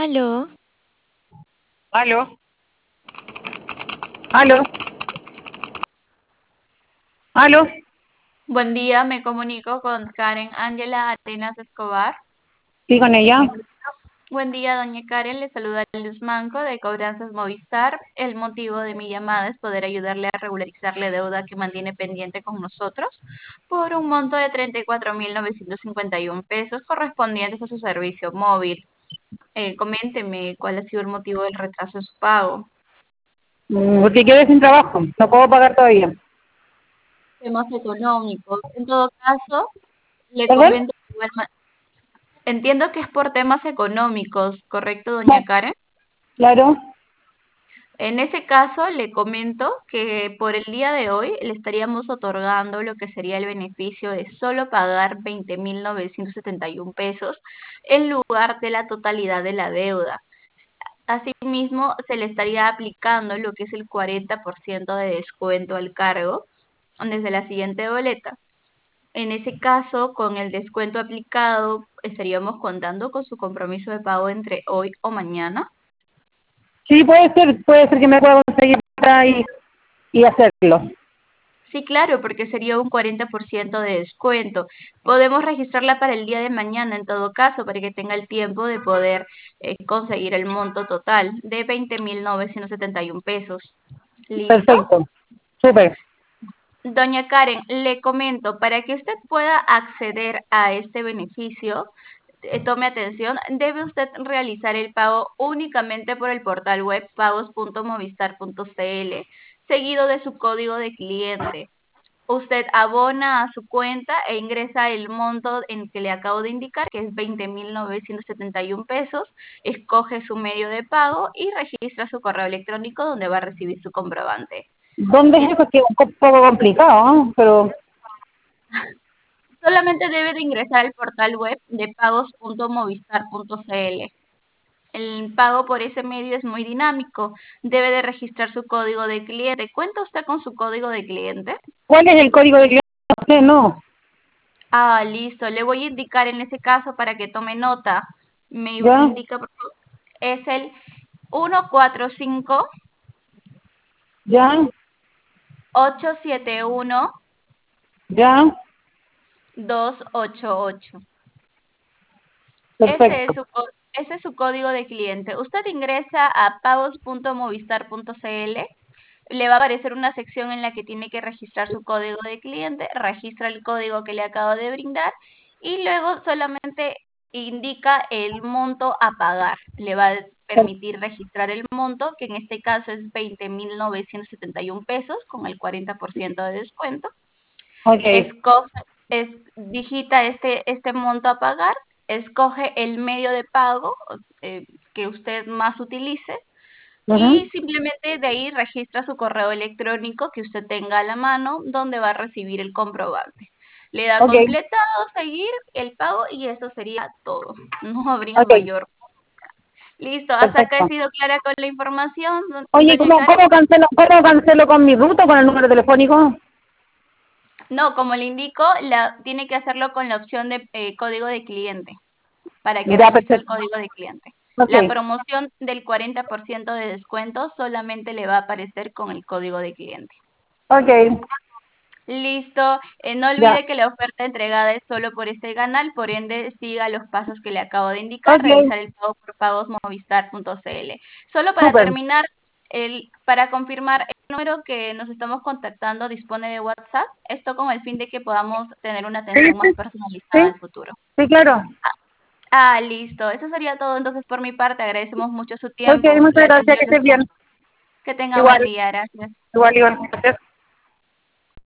Aló, Aló, aló, aló, Buen día, me comunico con Karen Ángela Arenas Escobar. sí, con ella. Buen día, doña Karen, le saluda Luz Manco de Cobranzas Movistar. El motivo de mi llamada es poder ayudarle a regularizar la deuda que mantiene pendiente con nosotros por un monto de 34.951 pesos correspondientes a su servicio móvil. Coménteme cuál ha sido el motivo del retraso de su pago. Porque quedé sin trabajo, no puedo pagar todavía. Temas económicos. En todo caso, le ¿Perdón? comento de igual entiendo que es por temas económicos, ¿correcto, No, doña Karen? claro, En ese caso, le comento que por el día de hoy le estaríamos otorgando lo que sería el beneficio de solo pagar 20.971 pesos en lugar de la totalidad de la deuda. Asimismo, se le estaría aplicando lo que es el 40% de descuento al cargo desde la siguiente boleta. En ese caso, con el descuento aplicado, estaríamos contando con su compromiso de pago entre hoy o mañana. sí, puede ser que me pueda conseguir plata y hacerlo. Sí, claro, porque sería un 40% de descuento. Podemos registrarla para el día de mañana en todo caso, para que tenga el tiempo de poder conseguir el monto total de 20.971 pesos. ¿Listo? Perfecto, súper. Doña Karen, le comento, para que usted pueda acceder a este beneficio, tome atención, debe usted realizar el pago únicamente por el portal web pagos.movistar.cl, seguido de su código de cliente. Usted abona a su cuenta e ingresa el monto en que le acabo de indicar, que es 20.971 pesos, escoge su medio de pago y registra su correo electrónico donde va a recibir su comprobante. ¿Dónde es eso? Que es un poco complicado, ¿no? Pero, Solamente debe de ingresar al portal web de pagos.movistar.cl. El pago por ese medio es muy dinámico. Debe de registrar su código de cliente. ¿Cuenta usted con su código de cliente? ¿cuál es el código de cliente? No sé, no. Ah, listo. Le voy a indicar en ese caso para que tome nota. Me ¿Ya? indica, por favor. Es el 145 ¿Ya? 871 ¿Ya? 288. Perfecto. Ese es su código de cliente. Usted ingresa a pagos.movistar.cl, le va a aparecer una sección en la que tiene que registrar su código de cliente, registra el código que le acabo de brindar y luego solamente indica el monto a pagar. Le va a permitir registrar el monto, que en este caso es 20.971 pesos con el 40% de descuento. Ok. Escoge, digita este monto a pagar, escoge el medio de pago que usted más utilice Ujú. y simplemente de ahí registra su correo electrónico que usted tenga a la mano donde va a recibir el comprobante. Le da Ok, completado, seguir el pago y eso sería todo. No habría ok, mayor. Listo, hasta acá he perfecto. sido clara con la información, Oye, doña Karen. cómo cancelo con mi ruta o con el número telefónico? No, como le indico, tiene que hacerlo con la opción de código de cliente para que Ya, registre el perfecto. código de cliente. Ok, La promoción del 40% de descuento solamente le va a aparecer con el código de cliente. ok, Listo. No ya. olvide que la oferta entregada es solo por este canal, por ende siga los pasos que le acabo de indicar, Ok, realizar el pago por pagosmovistar.cl. Solo para súper. terminar, para confirmar, el número que nos estamos contactando dispone de WhatsApp, esto con el fin de que podamos tener una Sí, atención sí, más personalizada sí, al futuro. sí, claro. Listo. Eso sería todo entonces por mi parte. Agradecemos mucho su Ok, tiempo. muchas La gracias, atendió que Luz estés bien. Manco. Que tenga buen Igual, día. Gracias. igual, igual. Gracias.